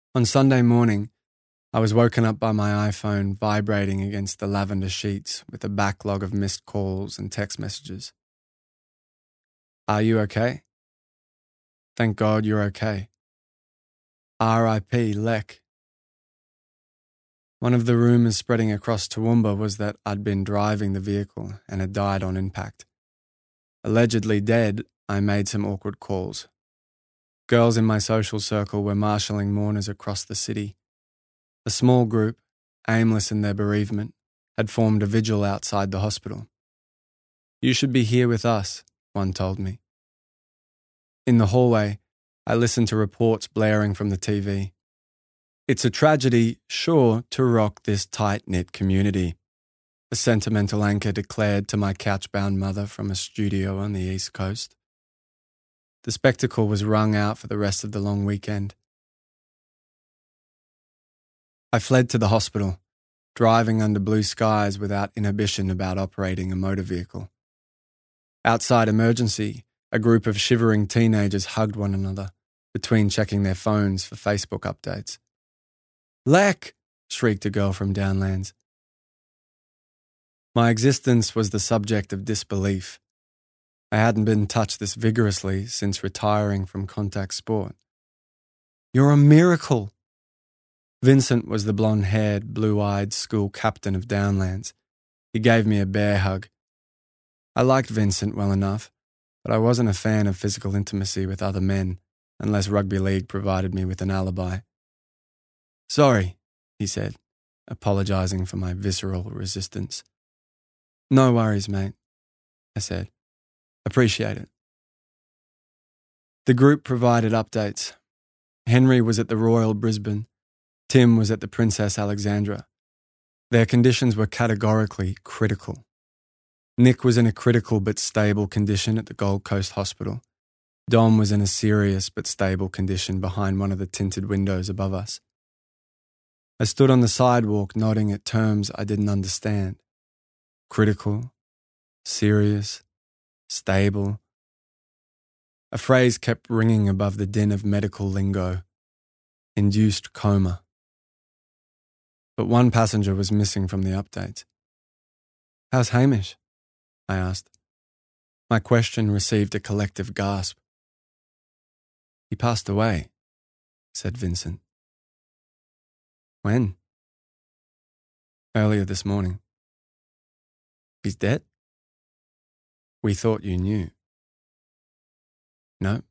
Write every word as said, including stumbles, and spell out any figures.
On Sunday morning, I was woken up by my iPhone vibrating against the lavender sheets with a backlog of missed calls and text messages. Are you okay? Thank God you're okay. R I P Lek. One of the rumours spreading across Toowoomba was that I'd been driving the vehicle and had died on impact. Allegedly dead, I made some awkward calls. Girls in my social circle were marshalling mourners across the city. A small group, aimless in their bereavement, had formed a vigil outside the hospital. You should be here with us, one told me. In the hallway, I listened to reports blaring from the T V. It's a tragedy sure to rock this tight-knit community, a sentimental anchor declared to my couch-bound mother from a studio on the East Coast. The spectacle was wrung out for the rest of the long weekend. I fled to the hospital, driving under blue skies without inhibition about operating a motor vehicle. Outside emergency, a group of shivering teenagers hugged one another, between checking their phones for Facebook updates. Lek! Shrieked a girl from Downlands. My existence was the subject of disbelief. I hadn't been touched this vigorously since retiring from contact sport. You're a miracle! Vincent was the blonde-haired, blue-eyed school captain of Downlands. He gave me a bear hug. I liked Vincent well enough, but I wasn't a fan of physical intimacy with other men, unless rugby league provided me with an alibi. Sorry, he said, apologising for my visceral resistance. No worries, mate, I said. Appreciate it. The group provided updates. Henry was at the Royal Brisbane. Tim was at the Princess Alexandra. Their conditions were categorically critical. Nick was in a critical but stable condition at the Gold Coast Hospital. Dom was in a serious but stable condition behind one of the tinted windows above us. I stood on the sidewalk nodding at terms I didn't understand. Critical, serious, stable. A phrase kept ringing above the din of medical lingo. Induced coma. But one passenger was missing from the updates. How's Hamish? I asked. My question received a collective gasp. He passed away, said Vincent. When? Earlier this morning. He's dead? We thought you knew. No.